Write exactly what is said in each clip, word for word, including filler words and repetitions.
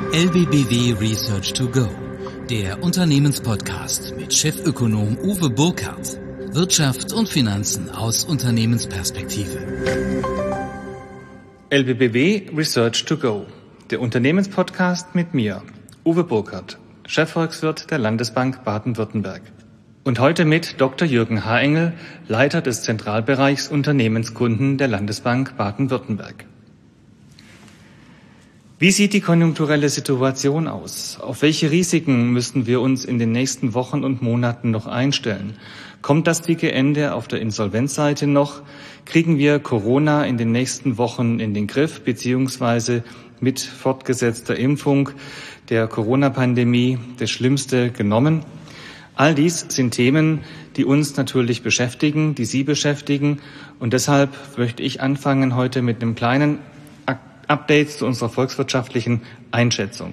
L B B W Research to Go, der Unternehmenspodcast mit Chefökonom Uwe Burkhardt. Wirtschaft und Finanzen aus Unternehmensperspektive. L B B W Research to Go, der Unternehmenspodcast mit mir, Uwe Burkhardt, Chefvolkswirt der Landesbank Baden-Württemberg. Und heute mit Doktor Jürgen Haengel, Leiter des Zentralbereichs Unternehmenskunden der Landesbank Baden-Württemberg. Wie sieht die konjunkturelle Situation aus? Auf welche Risiken müssen wir uns in den nächsten Wochen und Monaten noch einstellen? Kommt das dicke Ende auf der Insolvenzseite noch? Kriegen wir Corona in den nächsten Wochen in den Griff, beziehungsweise mit fortgesetzter Impfung der Corona-Pandemie das Schlimmste genommen? All dies sind Themen, die uns natürlich beschäftigen, die Sie beschäftigen. Und deshalb möchte ich anfangen heute mit einem kleinen Updates zu unserer volkswirtschaftlichen Einschätzung.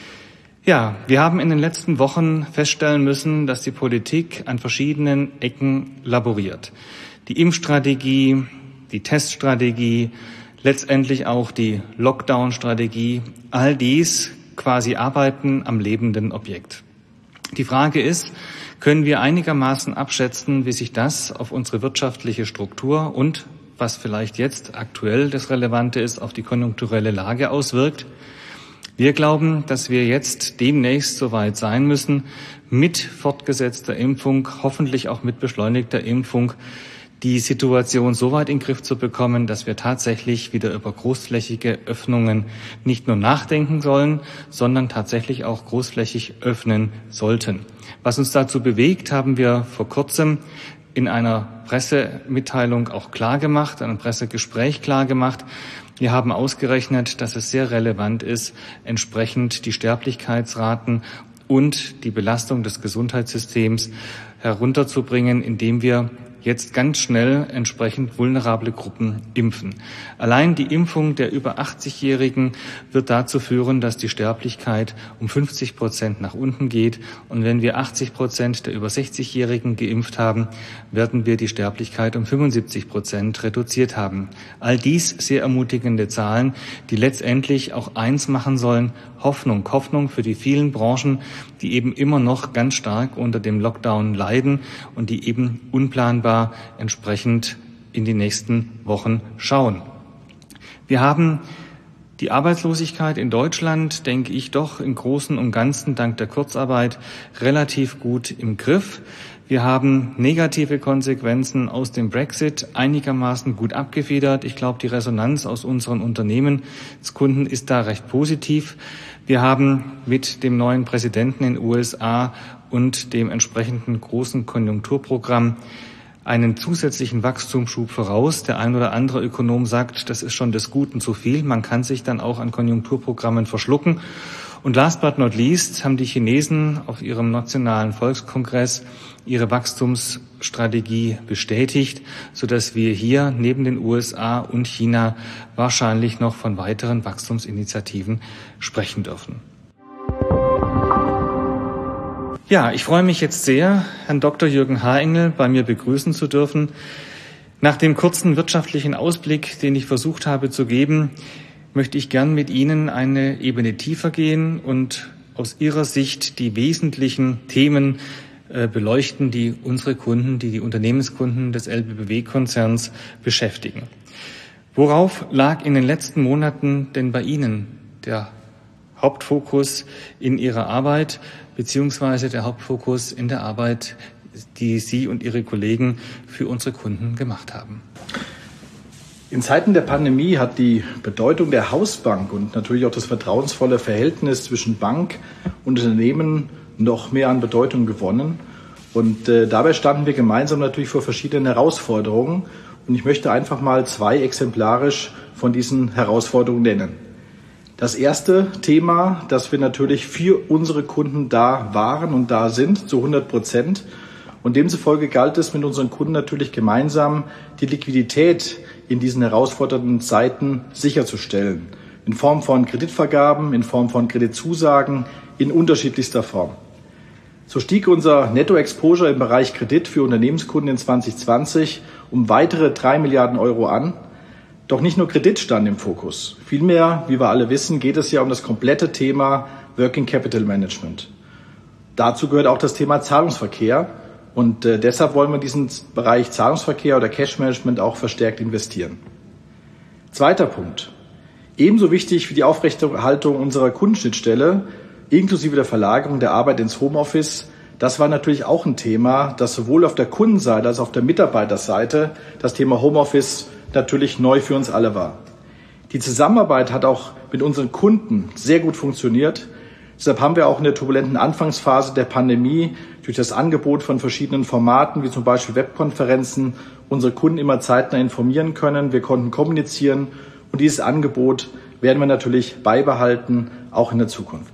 Ja, wir haben in den letzten Wochen feststellen müssen, dass die Politik an verschiedenen Ecken laboriert. Die Impfstrategie, die Teststrategie, letztendlich auch die Lockdown-Strategie, all dies quasi arbeiten am lebenden Objekt. Die Frage ist, können wir einigermaßen abschätzen, wie sich das auf unsere wirtschaftliche Struktur und was vielleicht jetzt aktuell das Relevante ist, auf die konjunkturelle Lage auswirkt. Wir glauben, dass wir jetzt demnächst soweit sein müssen, mit fortgesetzter Impfung, hoffentlich auch mit beschleunigter Impfung, die Situation so weit in den Griff zu bekommen, dass wir tatsächlich wieder über großflächige Öffnungen nicht nur nachdenken sollen, sondern tatsächlich auch großflächig öffnen sollten. Was uns dazu bewegt, haben wir vor kurzem in einer Pressemitteilung auch klargemacht, einem Pressegespräch klargemacht. Wir haben ausgerechnet, dass es sehr relevant ist, entsprechend die Sterblichkeitsraten und die Belastung des Gesundheitssystems herunterzubringen, indem wir jetzt ganz schnell entsprechend vulnerable Gruppen impfen. Allein die Impfung der über achtzig-Jährigen wird dazu führen, dass die Sterblichkeit um fünfzig Prozent nach unten geht. Und wenn wir achtzig Prozent der über sechzig-Jährigen geimpft haben, werden wir die Sterblichkeit um fünfundsiebzig Prozent reduziert haben. All dies sehr ermutigende Zahlen, die letztendlich auch eins machen sollen: Hoffnung. Hoffnung für die vielen Branchen, die eben immer noch ganz stark unter dem Lockdown leiden und die eben unplanbar entsprechend in die nächsten Wochen schauen. Wir haben die Arbeitslosigkeit in Deutschland, denke ich, doch im Großen und Ganzen dank der Kurzarbeit relativ gut im Griff. Wir haben negative Konsequenzen aus dem Brexit einigermaßen gut abgefedert. Ich glaube, die Resonanz aus unseren Unternehmenskunden ist da recht positiv. Wir haben mit dem neuen Präsidenten in den U S A und dem entsprechenden großen Konjunkturprogramm einen zusätzlichen Wachstumsschub voraus. Der ein oder andere Ökonom sagt, das ist schon des Guten zu viel. Man kann sich dann auch an Konjunkturprogrammen verschlucken. Und last but not least haben die Chinesen auf ihrem nationalen Volkskongress ihre Wachstumsstrategie bestätigt, sodass wir hier neben den U S A und China wahrscheinlich noch von weiteren Wachstumsinitiativen sprechen dürfen. Ja, ich freue mich jetzt sehr, Herrn Doktor Jürgen Haengel bei mir begrüßen zu dürfen. Nach dem kurzen wirtschaftlichen Ausblick, den ich versucht habe zu geben, möchte ich gern mit Ihnen eine Ebene tiefer gehen und aus Ihrer Sicht die wesentlichen Themen äh, beleuchten, die unsere Kunden, die die Unternehmenskunden des L B B W-Konzerns beschäftigen. Worauf lag in den letzten Monaten denn bei Ihnen der Hauptfokus in Ihrer Arbeit, beziehungsweise der Hauptfokus in der Arbeit, die Sie und Ihre Kollegen für unsere Kunden gemacht haben? In Zeiten der Pandemie hat die Bedeutung der Hausbank und natürlich auch das vertrauensvolle Verhältnis zwischen Bank und Unternehmen noch mehr an Bedeutung gewonnen. Und äh, dabei standen wir gemeinsam natürlich vor verschiedenen Herausforderungen. Und ich möchte einfach mal zwei exemplarisch von diesen Herausforderungen nennen. Das erste Thema, dass wir natürlich für unsere Kunden da waren und da sind, zu hundert Prozent. Und demzufolge galt es mit unseren Kunden natürlich gemeinsam, die Liquidität in diesen herausfordernden Zeiten sicherzustellen. In Form von Kreditvergaben, in Form von Kreditzusagen, in unterschiedlichster Form. So stieg unser Netto-Exposure im Bereich Kredit für Unternehmenskunden in zwanzig zwanzig um weitere drei Milliarden Euro an. Doch nicht nur Kredit stand im Fokus. Vielmehr, wie wir alle wissen, geht es ja um das komplette Thema Working Capital Management. Dazu gehört auch das Thema Zahlungsverkehr und äh, deshalb wollen wir in diesen Bereich Zahlungsverkehr oder Cash Management auch verstärkt investieren. Zweiter Punkt. Ebenso wichtig wie die Aufrechterhaltung unserer Kundenschnittstelle, inklusive der Verlagerung der Arbeit ins Homeoffice, das war natürlich auch ein Thema, das sowohl auf der Kundenseite als auch auf der Mitarbeiterseite das Thema Homeoffice natürlich neu für uns alle war. Die Zusammenarbeit hat auch mit unseren Kunden sehr gut funktioniert. Deshalb haben wir auch in der turbulenten Anfangsphase der Pandemie durch das Angebot von verschiedenen Formaten, wie zum Beispiel Webkonferenzen, unsere Kunden immer zeitnah informieren können. Wir konnten kommunizieren und dieses Angebot werden wir natürlich beibehalten, auch in der Zukunft.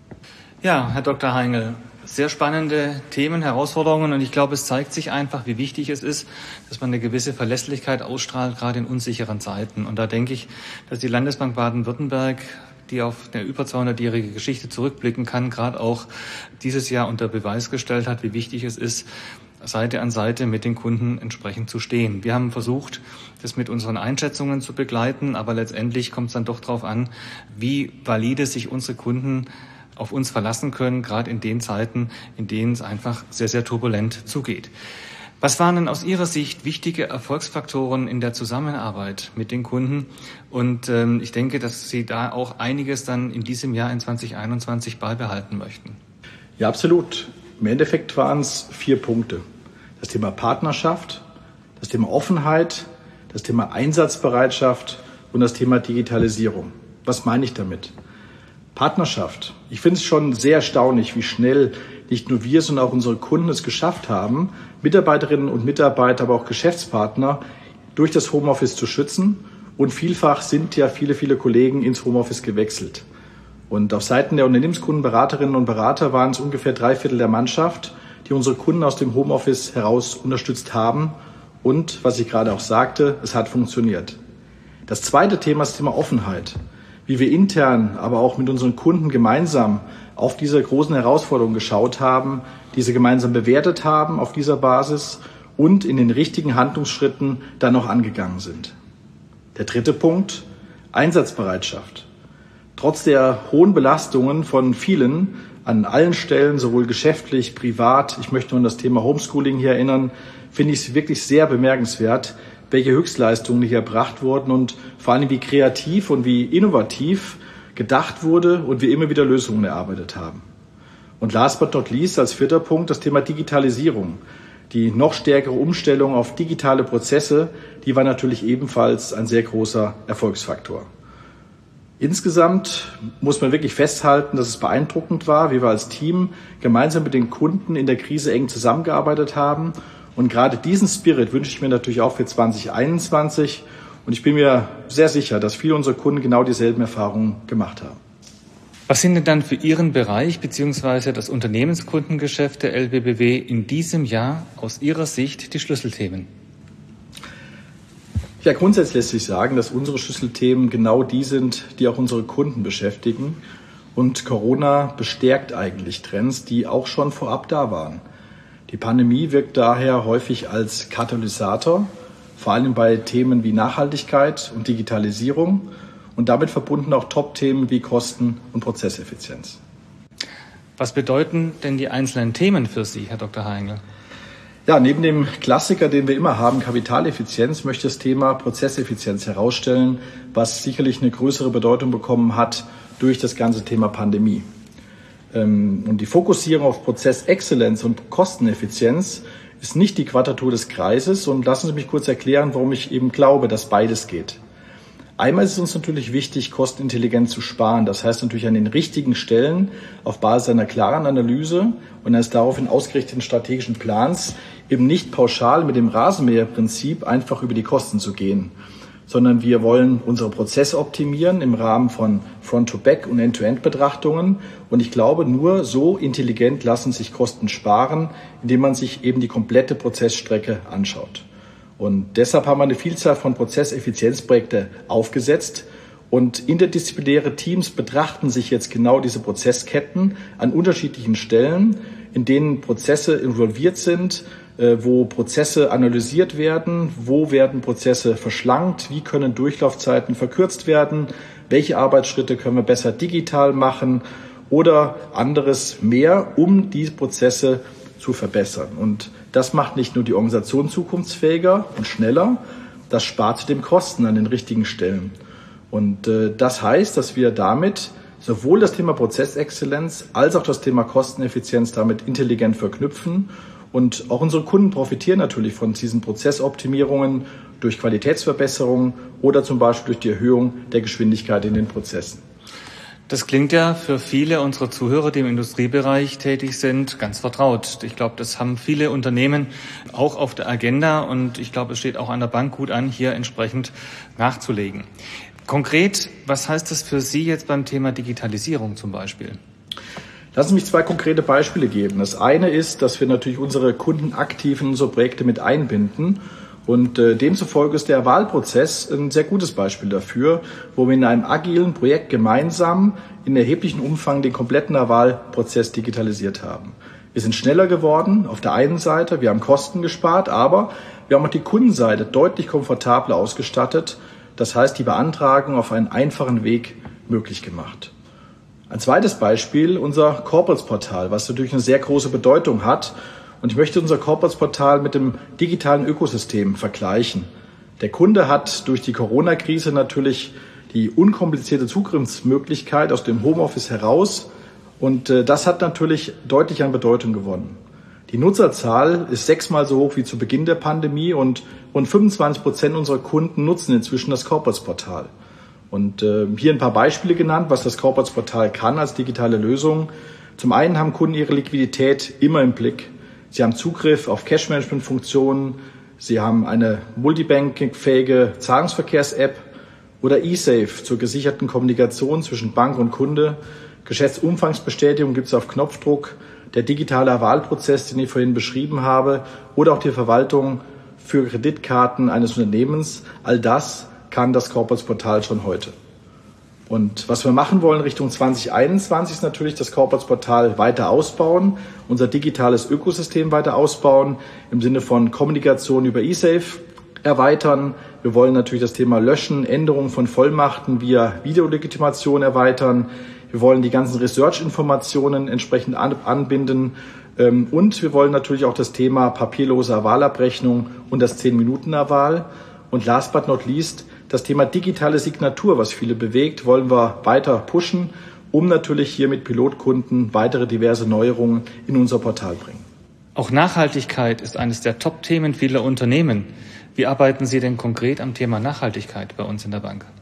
Ja, Herr Doktor Heingel, sehr spannende Themen, Herausforderungen und ich glaube, es zeigt sich einfach, wie wichtig es ist, dass man eine gewisse Verlässlichkeit ausstrahlt, gerade in unsicheren Zeiten. Und da denke ich, dass die Landesbank Baden-Württemberg, die auf eine über zweihundertjährige Geschichte zurückblicken kann, gerade auch dieses Jahr unter Beweis gestellt hat, wie wichtig es ist, Seite an Seite mit den Kunden entsprechend zu stehen. Wir haben versucht, das mit unseren Einschätzungen zu begleiten, aber letztendlich kommt es dann doch darauf an, wie valide sich unsere Kunden auf uns verlassen können, gerade in den Zeiten, in denen es einfach sehr, sehr turbulent zugeht. Was waren denn aus Ihrer Sicht wichtige Erfolgsfaktoren in der Zusammenarbeit mit den Kunden? Und ähm, ich denke, dass Sie da auch einiges dann in diesem Jahr in zwanzig einundzwanzig beibehalten möchten. Ja, absolut. Im Endeffekt waren es vier Punkte. Das Thema Partnerschaft, das Thema Offenheit, das Thema Einsatzbereitschaft und das Thema Digitalisierung. Was meine ich damit? Partnerschaft. Ich finde es schon sehr erstaunlich, wie schnell nicht nur wir, sondern auch unsere Kunden es geschafft haben, Mitarbeiterinnen und Mitarbeiter, aber auch Geschäftspartner durch das Homeoffice zu schützen. Und vielfach sind ja viele, viele Kollegen ins Homeoffice gewechselt. Und auf Seiten der Unternehmenskunden, Beraterinnen und Berater waren es ungefähr drei Viertel der Mannschaft, die unsere Kunden aus dem Homeoffice heraus unterstützt haben. Und, was ich gerade auch sagte, es hat funktioniert. Das zweite Thema ist das Thema Offenheit. Wie wir intern, aber auch mit unseren Kunden gemeinsam auf diese großen Herausforderungen geschaut haben, diese gemeinsam bewertet haben auf dieser Basis und in den richtigen Handlungsschritten dann noch angegangen sind. Der dritte Punkt, Einsatzbereitschaft. Trotz der hohen Belastungen von vielen an allen Stellen, sowohl geschäftlich, privat, ich möchte nur an das Thema Homeschooling hier erinnern, finde ich es wirklich sehr bemerkenswert, welche Höchstleistungen hier erbracht wurden und vor allem wie kreativ und wie innovativ gedacht wurde und wir immer wieder Lösungen erarbeitet haben. Und last but not least als vierter Punkt das Thema Digitalisierung. Die noch stärkere Umstellung auf digitale Prozesse, die war natürlich ebenfalls ein sehr großer Erfolgsfaktor. Insgesamt muss man wirklich festhalten, dass es beeindruckend war, wie wir als Team gemeinsam mit den Kunden in der Krise eng zusammengearbeitet haben. Und gerade diesen Spirit wünsche ich mir natürlich auch für zwanzig einundzwanzig. Und ich bin mir sehr sicher, dass viele unserer Kunden genau dieselben Erfahrungen gemacht haben. Was sind denn dann für Ihren Bereich bzw. das Unternehmenskundengeschäft der L B B W in diesem Jahr aus Ihrer Sicht die Schlüsselthemen? Ja, grundsätzlich lässt sich sagen, dass unsere Schlüsselthemen genau die sind, die auch unsere Kunden beschäftigen. Und Corona bestärkt eigentlich Trends, die auch schon vorab da waren. Die Pandemie wirkt daher häufig als Katalysator, vor allem bei Themen wie Nachhaltigkeit und Digitalisierung und damit verbunden auch Top-Themen wie Kosten- und Prozesseffizienz. Was bedeuten denn die einzelnen Themen für Sie, Herr Doktor Heingel? Ja, neben dem Klassiker, den wir immer haben, Kapitaleffizienz, möchte ich das Thema Prozesseffizienz herausstellen, was sicherlich eine größere Bedeutung bekommen hat durch das ganze Thema Pandemie. Und die Fokussierung auf Prozessexzellenz und Kosteneffizienz ist nicht die Quadratur des Kreises. Und lassen Sie mich kurz erklären, warum ich eben glaube, dass beides geht. Einmal ist es uns natürlich wichtig, kostenintelligent zu sparen. Das heißt natürlich an den richtigen Stellen auf Basis einer klaren Analyse und eines daraufhin ausgerichteten strategischen Plans eben nicht pauschal mit dem Rasenmäherprinzip einfach über die Kosten zu gehen, sondern wir wollen unsere Prozesse optimieren im Rahmen von Front-to-Back- und End-to-End-Betrachtungen. Und ich glaube, nur so intelligent lassen sich Kosten sparen, indem man sich eben die komplette Prozessstrecke anschaut. Und deshalb haben wir eine Vielzahl von Prozesseffizienzprojekten aufgesetzt. Und interdisziplinäre Teams betrachten sich jetzt genau diese Prozessketten an unterschiedlichen Stellen, in denen Prozesse involviert sind, wo Prozesse analysiert werden, wo werden Prozesse verschlankt, wie können Durchlaufzeiten verkürzt werden, welche Arbeitsschritte können wir besser digital machen oder anderes mehr, um diese Prozesse zu verbessern. Und das macht nicht nur die Organisation zukunftsfähiger und schneller, das spart zudem Kosten an den richtigen Stellen. Und äh, das heißt, dass wir damit sowohl das Thema Prozessexzellenz als auch das Thema Kosteneffizienz damit intelligent verknüpfen. Und auch unsere Kunden profitieren natürlich von diesen Prozessoptimierungen durch Qualitätsverbesserungen oder zum Beispiel durch die Erhöhung der Geschwindigkeit in den Prozessen. Das klingt ja für viele unserer Zuhörer, die im Industriebereich tätig sind, ganz vertraut. Ich glaube, das haben viele Unternehmen auch auf der Agenda und ich glaube, es steht auch an der Bank gut an, hier entsprechend nachzulegen. Konkret, was heißt das für Sie jetzt beim Thema Digitalisierung zum Beispiel? Lassen Sie mich zwei konkrete Beispiele geben. Das eine ist, dass wir natürlich unsere Kunden aktiv in unsere Projekte mit einbinden. Und äh, demzufolge ist der Wahlprozess ein sehr gutes Beispiel dafür, wo wir in einem agilen Projekt gemeinsam in erheblichem Umfang den kompletten Wahlprozess digitalisiert haben. Wir sind schneller geworden auf der einen Seite, wir haben Kosten gespart, aber wir haben auch die Kundenseite deutlich komfortabler ausgestattet. Das heißt, die Beantragung auf einen einfachen Weg möglich gemacht. Ein zweites Beispiel, unser Corporates-Portal, was natürlich eine sehr große Bedeutung hat. Und ich möchte unser Corporates-Portal mit dem digitalen Ökosystem vergleichen. Der Kunde hat durch die Corona-Krise natürlich die unkomplizierte Zugriffsmöglichkeit aus dem Homeoffice heraus. Und das hat natürlich deutlich an Bedeutung gewonnen. Die Nutzerzahl ist sechsmal so hoch wie zu Beginn der Pandemie und rund fünfundzwanzig Prozent unserer Kunden nutzen inzwischen das Corporates-Portal. Und äh, hier ein paar Beispiele genannt, was das Corporates-Portal kann als digitale Lösung. Zum einen haben Kunden ihre Liquidität immer im Blick. Sie haben Zugriff auf Cash-Management-Funktionen, sie haben eine multibanking-fähige Zahlungsverkehrs-App oder eSafe zur gesicherten Kommunikation zwischen Bank und Kunde. Geschäftsumfangsbestätigung gibt es auf Knopfdruck, der digitale Wahlprozess, den ich vorhin beschrieben habe, oder auch die Verwaltung für Kreditkarten eines Unternehmens. All das kann das Corporates-Portal schon heute. Und was wir machen wollen Richtung zwanzig einundzwanzig ist natürlich das Corporates-Portal weiter ausbauen, unser digitales Ökosystem weiter ausbauen, im Sinne von Kommunikation über eSafe erweitern. Wir wollen natürlich das Thema Löschen, Änderung von Vollmachten via Videolegitimation erweitern. Wir wollen die ganzen Research-Informationen entsprechend anbinden. Und wir wollen natürlich auch das Thema papierlose Wahlabrechnung und das zehn-Minuten-Wahl. Und last but not least, das Thema digitale Signatur, was viele bewegt, wollen wir weiter pushen, um natürlich hier mit Pilotkunden weitere diverse Neuerungen in unser Portal bringen. Auch Nachhaltigkeit ist eines der Top-Themen vieler Unternehmen. Wie arbeiten Sie denn konkret am Thema Nachhaltigkeit bei uns in der Bank?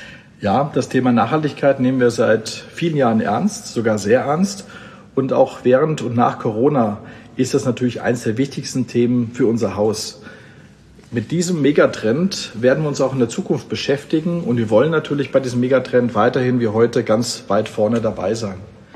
Ja, das Thema Nachhaltigkeit nehmen wir seit vielen Jahren ernst, sogar sehr ernst. Und auch während und nach Corona ist das natürlich eines der wichtigsten Themen für unser Haus. Mit diesem Megatrend werden wir uns auch in der Zukunft beschäftigen und wir wollen natürlich bei diesem Megatrend weiterhin wie heute ganz weit vorne dabei sein.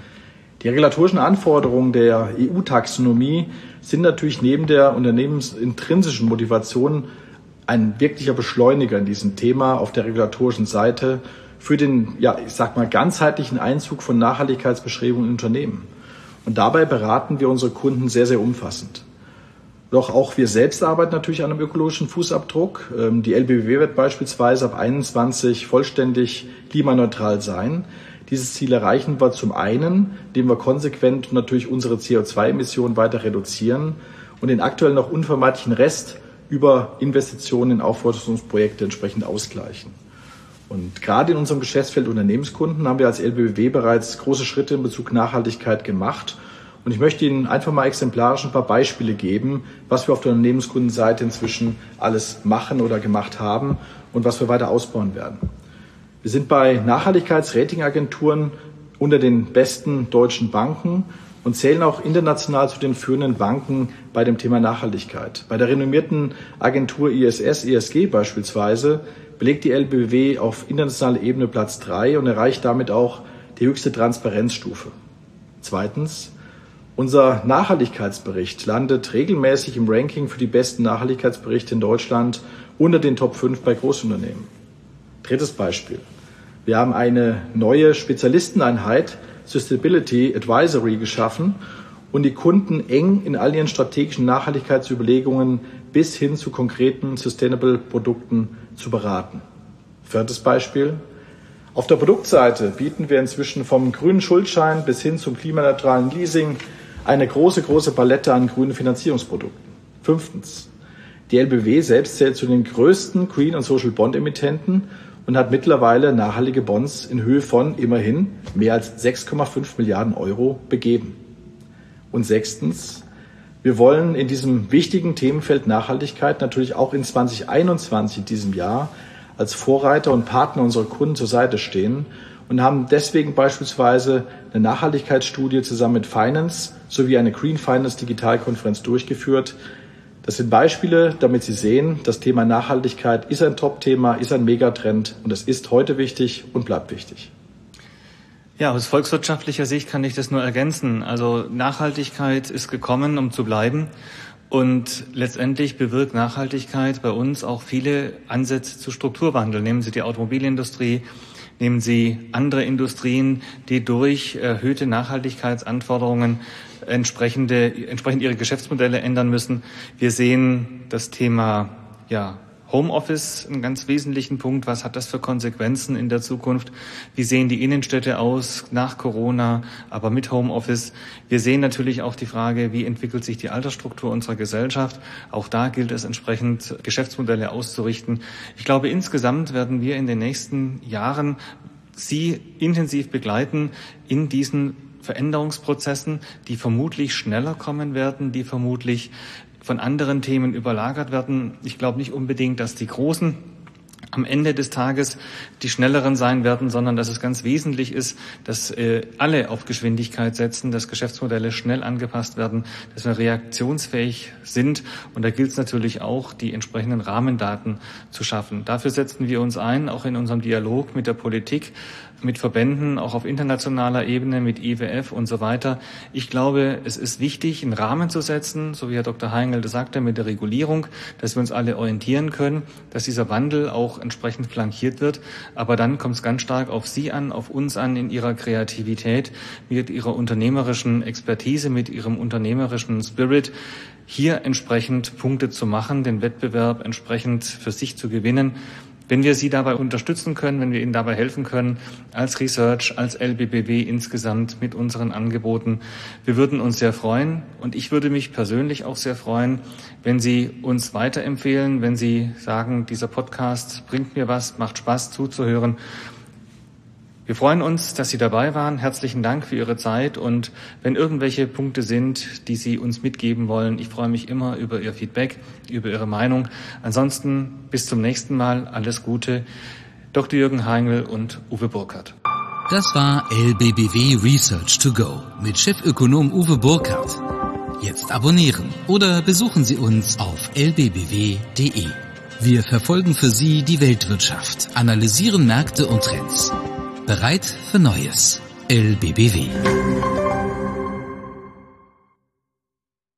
Die regulatorischen Anforderungen der E U-Taxonomie sind natürlich neben der unternehmensintrinsischen Motivation ein wirklicher Beschleuniger in diesem Thema auf der regulatorischen Seite für den, ja, ich sag mal, ganzheitlichen Einzug von Nachhaltigkeitsbestrebungen in Unternehmen. Und dabei beraten wir unsere Kunden sehr, sehr umfassend. Doch auch wir selbst arbeiten natürlich an einem ökologischen Fußabdruck. Die L B B W wird beispielsweise ab einundzwanzig vollständig klimaneutral sein. Dieses Ziel erreichen wir zum einen, indem wir konsequent natürlich unsere C O zwei Emissionen weiter reduzieren und den aktuell noch unvermeidlichen Rest über Investitionen in Aufforderungsprojekte entsprechend ausgleichen. Und gerade in unserem Geschäftsfeld Unternehmenskunden haben wir als L B B W bereits große Schritte in Bezug Nachhaltigkeit gemacht. Und ich möchte Ihnen einfach mal exemplarisch ein paar Beispiele geben, was wir auf der Unternehmenskundenseite inzwischen alles machen oder gemacht haben und was wir weiter ausbauen werden. Wir sind bei Nachhaltigkeitsratingagenturen unter den besten deutschen Banken und zählen auch international zu den führenden Banken bei dem Thema Nachhaltigkeit. Bei der renommierten Agentur I S S, E S G beispielsweise, belegt die L B B W auf internationaler Ebene Platz drei und erreicht damit auch die höchste Transparenzstufe. Zweitens, unser Nachhaltigkeitsbericht landet regelmäßig im Ranking für die besten Nachhaltigkeitsberichte in Deutschland unter den Top fünf bei Großunternehmen. Drittes Beispiel. Wir haben eine neue Spezialisteneinheit Sustainability Advisory geschaffen und die Kunden eng in all ihren strategischen Nachhaltigkeitsüberlegungen bis hin zu konkreten Sustainable-Produkten zu beraten. Viertes Beispiel. Auf der Produktseite bieten wir inzwischen vom grünen Schuldschein bis hin zum klimaneutralen Leasing eine große, große Palette an grünen Finanzierungsprodukten. Fünftens. Die L B W selbst zählt zu den größten Green- und Social-Bond-Emittenten und hat mittlerweile nachhaltige Bonds in Höhe von immerhin mehr als sechs Komma fünf Milliarden Euro begeben. Und sechstens. Wir wollen in diesem wichtigen Themenfeld Nachhaltigkeit natürlich auch in zwanzig einundzwanzig, in diesem Jahr, als Vorreiter und Partner unserer Kunden zur Seite stehen und haben deswegen beispielsweise eine Nachhaltigkeitsstudie zusammen mit Finance sowie eine Green Finance Digitalkonferenz durchgeführt. Das sind Beispiele, damit Sie sehen, das Thema Nachhaltigkeit ist ein Top-Thema, ist ein Megatrend und es ist heute wichtig und bleibt wichtig. Ja, aus volkswirtschaftlicher Sicht kann ich das nur ergänzen. Also Nachhaltigkeit ist gekommen, um zu bleiben. Und letztendlich bewirkt Nachhaltigkeit bei uns auch viele Ansätze zu Strukturwandel. Nehmen Sie die Automobilindustrie, nehmen Sie andere Industrien, die durch erhöhte Nachhaltigkeitsanforderungen entsprechende, entsprechend ihre Geschäftsmodelle ändern müssen. Wir sehen das Thema, ja, Homeoffice, einen ganz wesentlichen Punkt. Was hat das für Konsequenzen in der Zukunft? Wie sehen die Innenstädte aus nach Corona, aber mit Homeoffice? Wir sehen natürlich auch die Frage, wie entwickelt sich die Altersstruktur unserer Gesellschaft? Auch da gilt es entsprechend, Geschäftsmodelle auszurichten. Ich glaube, insgesamt werden wir in den nächsten Jahren Sie intensiv begleiten in diesen Veränderungsprozessen, die vermutlich schneller kommen werden, die vermutlich von anderen Themen überlagert werden. Ich glaube nicht unbedingt, dass die Großen am Ende des Tages die schnelleren sein werden, sondern dass es ganz wesentlich ist, dass äh, alle auf Geschwindigkeit setzen, dass Geschäftsmodelle schnell angepasst werden, dass wir reaktionsfähig sind. Und da gilt es natürlich auch, die entsprechenden Rahmendaten zu schaffen. Dafür setzen wir uns ein, auch in unserem Dialog mit der Politik, mit Verbänden, auch auf internationaler Ebene, mit I W F und so weiter. Ich glaube, es ist wichtig, einen Rahmen zu setzen, so wie Herr Doktor Heingel das sagte, mit der Regulierung, dass wir uns alle orientieren können, dass dieser Wandel auch entsprechend flankiert wird. Aber dann kommt es ganz stark auf Sie an, auf uns an, in Ihrer Kreativität, mit Ihrer unternehmerischen Expertise, mit Ihrem unternehmerischen Spirit, hier entsprechend Punkte zu machen, den Wettbewerb entsprechend für sich zu gewinnen. Wenn wir Sie dabei unterstützen können, wenn wir Ihnen dabei helfen können, als Research, als L B B W insgesamt mit unseren Angeboten, wir würden uns sehr freuen. Und ich würde mich persönlich auch sehr freuen, wenn Sie uns weiterempfehlen, wenn Sie sagen, dieser Podcast bringt mir was, macht Spaß zuzuhören. Wir freuen uns, dass Sie dabei waren. Herzlichen Dank für Ihre Zeit. Und wenn irgendwelche Punkte sind, die Sie uns mitgeben wollen, ich freue mich immer über Ihr Feedback, über Ihre Meinung. Ansonsten bis zum nächsten Mal. Alles Gute. Doktor Jürgen Heingel und Uwe Burkhardt. Das war L B B W Research to Go mit Chefökonom Uwe Burkhardt. Jetzt abonnieren oder besuchen Sie uns auf l b b w punkt d e. Wir verfolgen für Sie die Weltwirtschaft, analysieren Märkte und Trends. Bereit für Neues. L B B W.